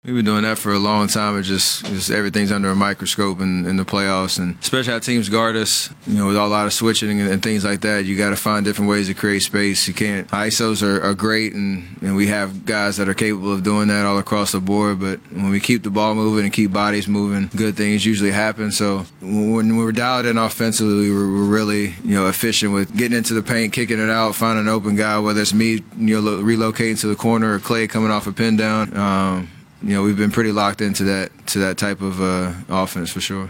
We've been doing that for a long time. It's just everything's under a microscope in the playoffs, and especially how teams guard us. With a lot of switching and things like that, you got to find different ways to create space. You can't. ISOs are great, and we have guys that are capable of doing that all across the board. But when we keep the ball moving and keep bodies moving, good things usually happen. So when we're dialed in offensively, we're really efficient with getting into the paint, kicking it out, finding an open guy. Whether it's me relocating to the corner or Clay coming off a pin down. We've been pretty locked into that type of offense for sure.